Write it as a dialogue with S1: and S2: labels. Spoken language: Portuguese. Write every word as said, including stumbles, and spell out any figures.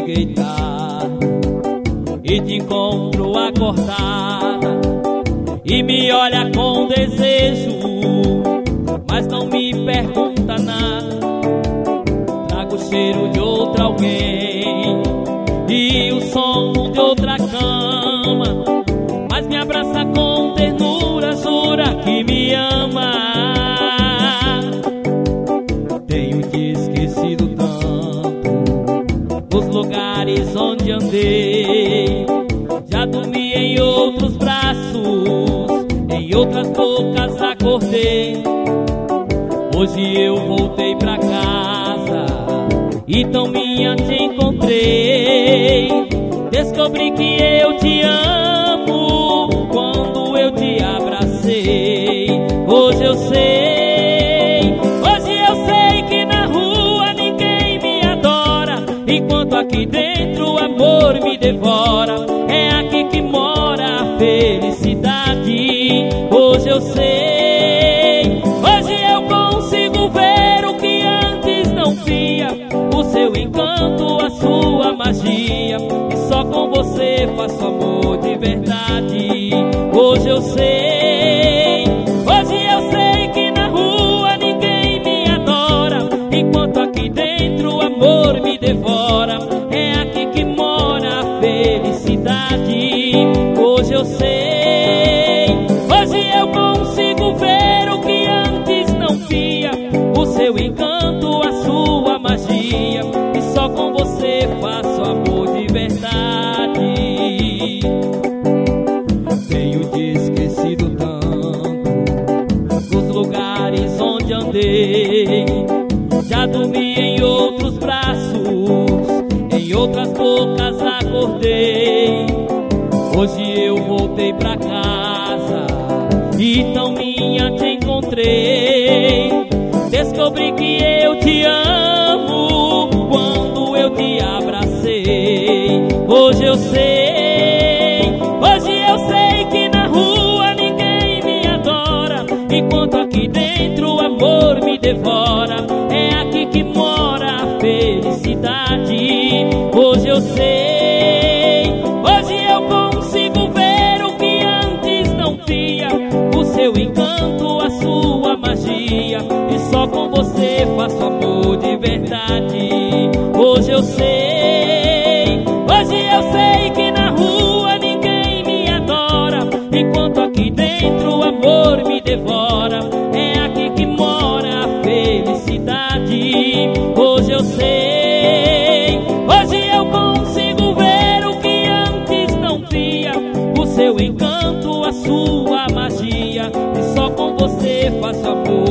S1: cheguei tarde e te encontro acordada e me olha com desejo, mas não me pergunta nada. Trago o cheiro de outra alguém e o som de outra cama, mas me abraça com ternura, jura que me ama. Tenho te esquecido tanto, os lugares onde andei. Já dormi em outros braços, em outras bocas acordei. Hoje eu voltei pra casa e tão minha te encontrei. Descobri que eu te amo quando eu te abracei. Hoje eu sei, hoje eu sei que na rua ninguém me adora, enquanto aqui dentro o amor me devora. É aqui que mora a felicidade. Hoje eu sei, hoje eu consigo ver o que antes não via, o seu encanto, a sua magia, e só com você faço amor de verdade. Hoje eu sei, hoje eu sei que na rua ninguém me adora, enquanto aqui dentro o amor me devora. É aqui que mora a felicidade. Hoje eu sei, hoje eu consigo ver o que antes não via, o seu encanto, a sua magia, e só com você faço amor de verdade. Tenho te esquecido tanto, os lugares onde andei. Já dormi em outros braços, em outras bocas acordei. Hoje eu voltei pra casa e tão minha te encontrei. Descobri que eu te amo quando eu te abracei. Hoje eu sei, hoje eu sei que na rua ninguém me adora, enquanto aqui dentro o amor me devora. É aqui que mora a felicidade. Hoje eu sei, hoje eu consigo ver o que antes não via, o seu encanto, a sua magia, e só com você faço amor de verdade. Hoje eu sei, hoje eu sei que na rua ninguém me adora, enquanto aqui dentro o amor me devora. É aqui que mora a felicidade. Hoje eu sei, hoje eu consigo ver o que antes não via, o seu encanto, a sua magia, e só com você faço amor